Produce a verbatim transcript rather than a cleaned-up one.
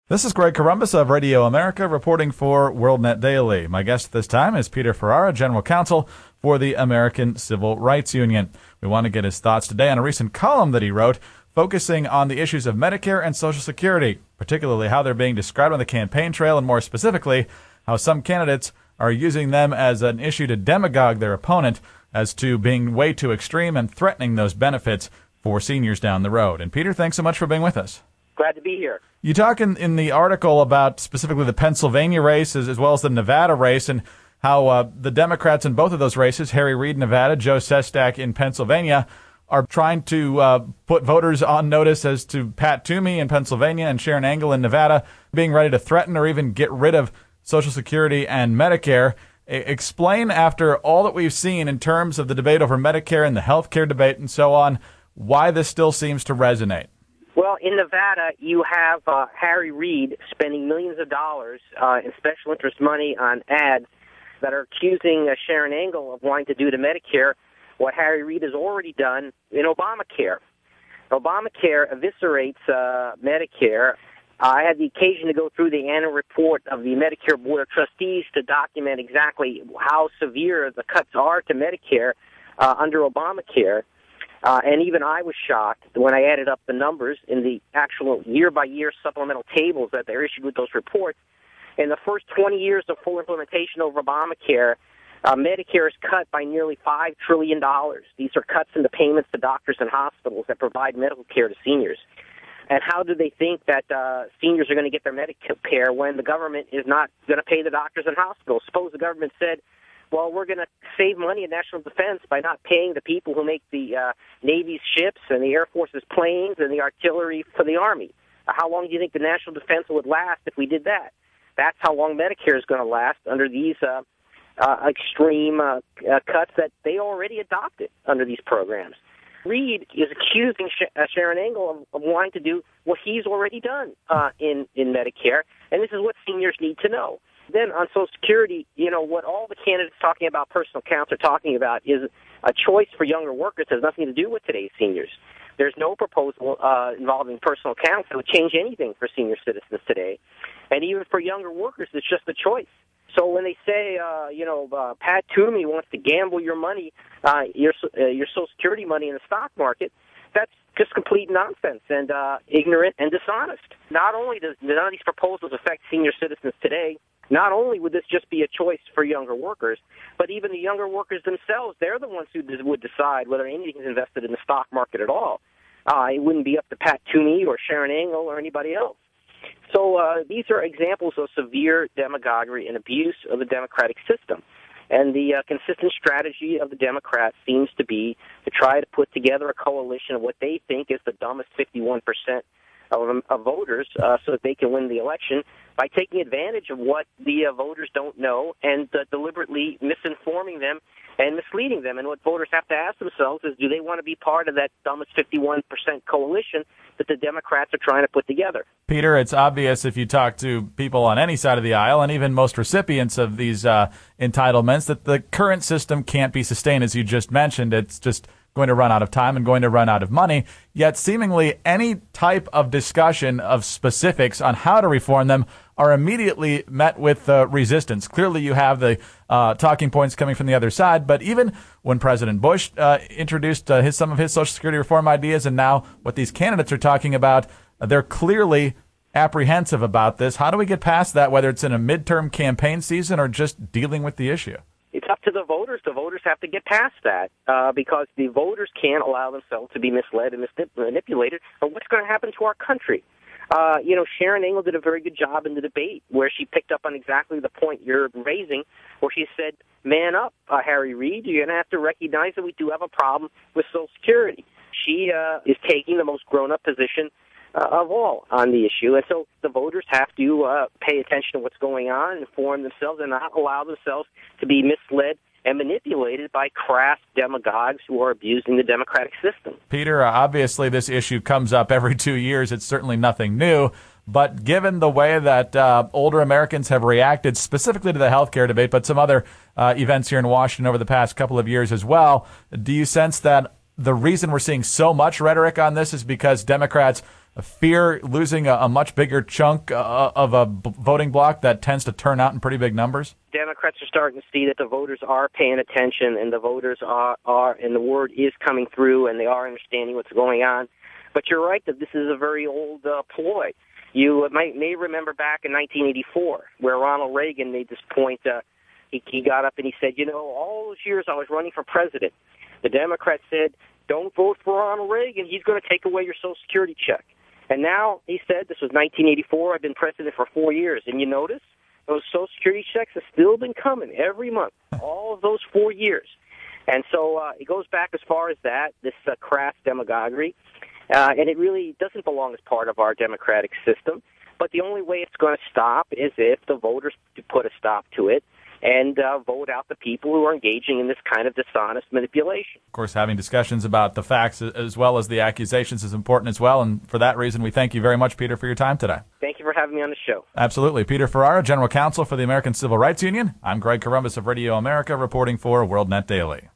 This is Greg Corombos of Radio America reporting for WorldNet Daily. My guest this time is Peter Ferrara, General Counsel for the American Civil Rights Union. We want to get his thoughts today on a recent column that he wrote focusing on the issues of Medicare and Social Security, particularly how they're being described on the campaign trail, and more specifically, how some candidates are using them as an issue to demagogue their opponent as to being way too extreme and threatening those benefits for seniors down the road. And Peter, thanks so much for being with us. Glad to be here. You talk in, in the article about specifically the Pennsylvania race as, as well as the Nevada race, and how uh, the Democrats in both of those races, Harry Reid, Nevada, Joe Sestak in Pennsylvania, are trying to uh, put voters on notice as to Pat Toomey in Pennsylvania and Sharon Angle in Nevada being ready to threaten or even get rid of Social Security and Medicare. I- explain, after all that we've seen in terms of the debate over Medicare and the health care debate and so on, why this still seems to resonate. Well, in Nevada, you have uh, Harry Reid spending millions of dollars uh, in special interest money on ads that are accusing uh, Sharon Angle of wanting to do to Medicare what Harry Reid has already done in Obamacare. Obamacare eviscerates uh, Medicare. I had the occasion to go through the annual report of the Medicare Board of Trustees to document exactly how severe the cuts are to Medicare uh, under Obamacare. Uh, and even I was shocked when I added up the numbers in the actual year-by-year supplemental tables that they're issued with those reports. In the first twenty years of full implementation of Obamacare, uh, Medicare is cut by nearly five trillion dollars. These are cuts in the payments to doctors and hospitals that provide medical care to seniors. And how do they think that uh, seniors are going to get their medical care when the government is not going to pay the doctors and hospitals? Suppose the government said, well, we're going to save money in national defense by not paying the people who make the uh, Navy's ships and the Air Force's planes and the artillery for the Army. Uh, how long do you think the national defense would last if we did that? That's how long Medicare is going to last under these uh, uh, extreme uh, uh, cuts that they already adopted under these programs. Reid is accusing Sh- uh, Sharon Angle of, of wanting to do what he's already done uh, in, in Medicare, and this is what seniors need to know. Then on Social Security, you know, what all the candidates talking about personal accounts are talking about is a choice for younger workers that has nothing to do with today's seniors. There's no proposal uh, involving personal accounts that would change anything for senior citizens today. And even for younger workers, it's just a choice. So when they say, uh, you know, uh, Pat Toomey wants to gamble your money, uh, your, uh, your Social Security money in the stock market, that's just complete nonsense and uh, ignorant and dishonest. Not only does none of these proposals affect senior citizens today, not only would this just be a choice for younger workers, but even the younger workers themselves, they're the ones who would decide whether anything is invested in the stock market at all. Uh, it wouldn't be up to Pat Toomey or Sharon Angle or anybody else. So uh, these are examples of severe demagoguery and abuse of the democratic system. And the uh, consistent strategy of the Democrats seems to be to try to put together a coalition of what they think is the dumbest fifty-one percent of, of voters uh, so that they can win the election by taking advantage of what the uh, voters don't know and uh, deliberately misinforming them and misleading them. And what voters have to ask themselves is, do they want to be part of that dumbest fifty-one percent coalition that the Democrats are trying to put together? Peter, it's obvious if you talk to people on any side of the aisle, and even most recipients of these uh, entitlements, that the current system can't be sustained, as you just mentioned. It's just going to run out of time and going to run out of money. Yet seemingly any type of discussion of specifics on how to reform them are immediately met with uh, resistance. Clearly you have the uh, talking points coming from the other side, but even when President Bush uh, introduced uh, his, some of his Social Security reform ideas, and now what these candidates are talking about, uh, they're clearly apprehensive about this. How do we get past that, whether it's in a midterm campaign season or just dealing with the issue? It's up to the voters. The voters have to get past that uh, because the voters can't allow themselves to be misled and mis- manipulated. Or what's going to happen to our country? Uh, you know, Sharon Angle did a very good job in the debate where she picked up on exactly the point you're raising, where she said, man up, uh, Harry Reid. You're going to have to recognize that we do have a problem with Social Security. She uh, is taking the most grown-up position Uh, of all on the issue. And so the voters have to uh, pay attention to what's going on, inform themselves, and not allow themselves to be misled and manipulated by crass demagogues who are abusing the democratic system. Peter, uh, obviously this issue comes up every two years. It's certainly nothing new. But given the way that uh, older Americans have reacted specifically to the health care debate, but some other uh, events here in Washington over the past couple of years as well, do you sense that the reason we're seeing so much rhetoric on this is because Democrats fear losing a, a much bigger chunk uh, of a b- voting bloc that tends to turn out in pretty big numbers? Democrats are starting to see that the voters are paying attention, and the voters are, are and the word is coming through, and they are understanding what's going on. But you're right that this is a very old uh, ploy. You might, may remember back in nineteen eighty-four, where Ronald Reagan made this point. Uh, he, he got up and he said, you know, all those years I was running for president, the Democrats said, don't vote for Ronald Reagan. He's going to take away your Social Security check. And now, he said, this was nineteen eighty-four, I've been president for four years. And you notice, those Social Security checks have still been coming every month, all of those four years. And so uh, it goes back as far as that, this uh, crass demagoguery. Uh, and it really doesn't belong as part of our democratic system. But the only way it's going to stop is if the voters put a stop to it and uh, vote out the people who are engaging in this kind of dishonest manipulation. Of course, having discussions about the facts as well as the accusations is important as well, and for that reason, we thank you very much, Peter, for your time today. Thank you for having me on the show. Absolutely. Peter Ferrara, General Counsel for the American Civil Rights Union. I'm Greg Corombos of Radio America, reporting for WorldNet Daily.